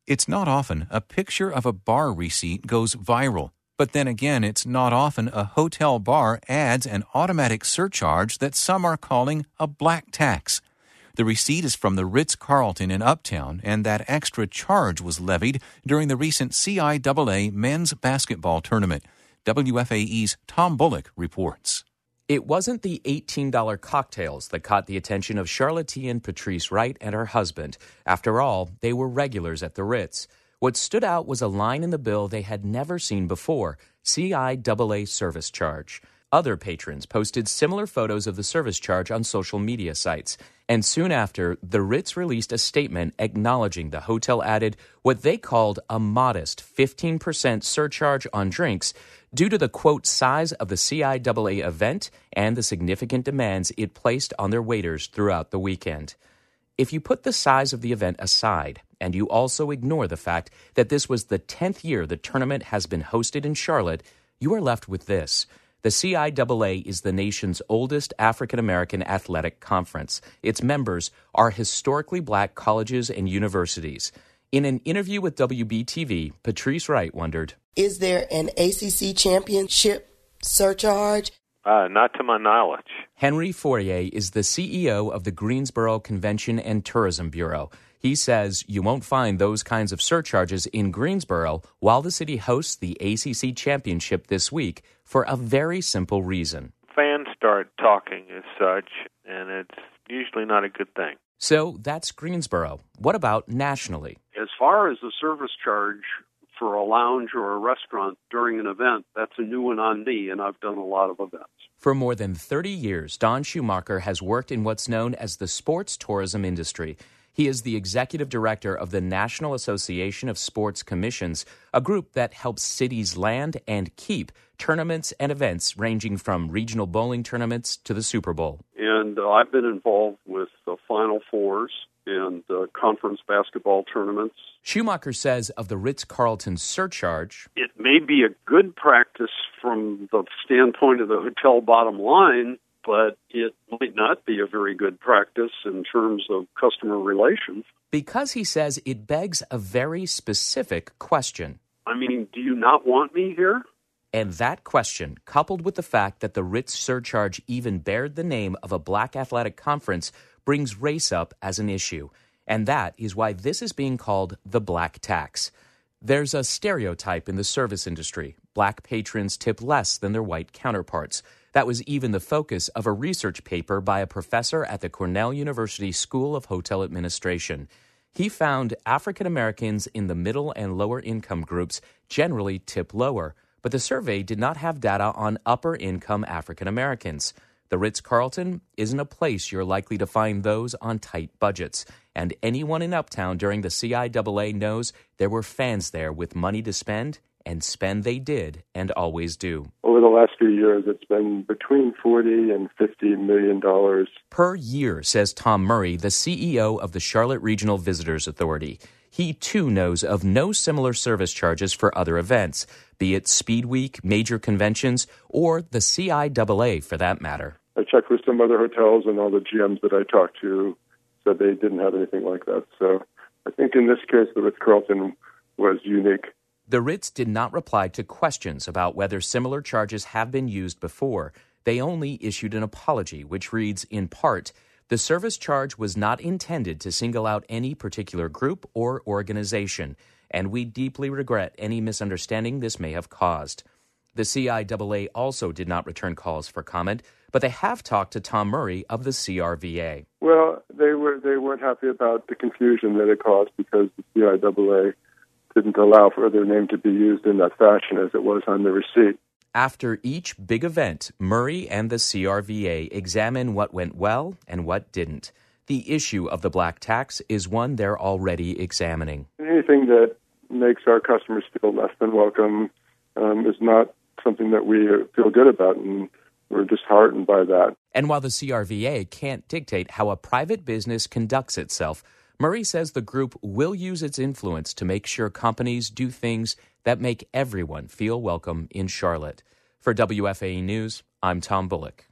It's not often a picture of a bar receipt goes viral, but then again, it's not often a hotel bar adds an automatic surcharge that some are calling a black tax. The receipt is from the Ritz-Carlton in Uptown, and that extra charge was levied during the recent CIAA men's basketball tournament. WFAE's Tom Bullock reports. It wasn't the $18 cocktails that caught the attention of Charlottean Patrice Wright and her husband. After all, they were regulars at the Ritz. What stood out was a line in the bill they had never seen before, CIAA service charge. Other patrons posted similar photos of the service charge on social media sites. And soon after, the Ritz released a statement acknowledging the hotel added what they called a modest 15% surcharge on drinks due to the, quote, size of the CIAA event and the significant demands it placed on their waiters throughout the weekend. If you put the size of the event aside, and you also ignore the fact that this was the 10th year the tournament has been hosted in Charlotte, you are left with this. The CIAA is the nation's oldest African-American athletic conference. Its members are historically black colleges and universities. In an interview with WBTV, Patrice Wright wondered, is there an ACC championship surcharge? Not to my knowledge. Henry Fourier is the CEO of the Greensboro Convention and Tourism Bureau. He says you won't find those kinds of surcharges in Greensboro while the city hosts the ACC championship this week for a very simple reason. Fans start talking as such, and it's usually not a good thing. So that's Greensboro. What about nationally? As far as the service charge for a lounge or a restaurant during an event, that's a new one on me, and I've done a lot of events. For more than 30 years, Don Schumacher has worked in what's known as the sports tourism industry. He is the executive director of the National Association of Sports Commissions, a group that helps cities land and keep tournaments and events ranging from regional bowling tournaments to the Super Bowl. And I've been involved with the Final Fours and conference basketball tournaments. Schumacher says of the Ritz-Carlton surcharge, it may be a good practice from the standpoint of the hotel bottom line, but it might not be a very good practice in terms of customer relations. Because he says it begs a very specific question. I mean, do you not want me here? And that question, coupled with the fact that the Ritz surcharge even bared the name of a black athletic conference, brings race up as an issue. And that is why this is being called the black tax. There's a stereotype in the service industry. Black patrons tip less than their white counterparts. That was even the focus of a research paper by a professor at the Cornell University School of Hotel Administration. He found African Americans in the middle and lower income groups generally tip lower, but the survey did not have data on upper income African Americans. The Ritz-Carlton isn't a place you're likely to find those on tight budgets, and anyone in Uptown during the CIAA knows there were fans there with money to spend, and spend they did and always do. Over the last few years, it's been between $40 and $50 million per year, says Tom Murray, the CEO of the Charlotte Regional Visitors Authority. He, too, knows of no similar service charges for other events, be it Speed Week, major conventions, or the CIAA for that matter. I checked with some other hotels, and all the GMs that I talked to said they didn't have anything like that. So I think in this case, the Ritz-Carlton was unique. The Ritz did not reply to questions about whether similar charges have been used before. They only issued an apology, which reads, in part, the service charge was not intended to single out any particular group or organization, and we deeply regret any misunderstanding this may have caused. The CIAA also did not return calls for comment, but they have talked to Tom Murray of the CRVA. Well, they weren't happy about the confusion that it caused because the CIAA didn't allow for their name to be used in that fashion as it was on the receipt. After each big event, Murray and the CRVA examine what went well and what didn't. The issue of the black tax is one they're already examining. Anything that makes our customers feel less than welcome is not something that we feel good about, and we're disheartened by that. And while the CRVA can't dictate how a private business conducts itself, Murray says the group will use its influence to make sure companies do things that make everyone feel welcome in Charlotte. For WFAE News, I'm Tom Bullock.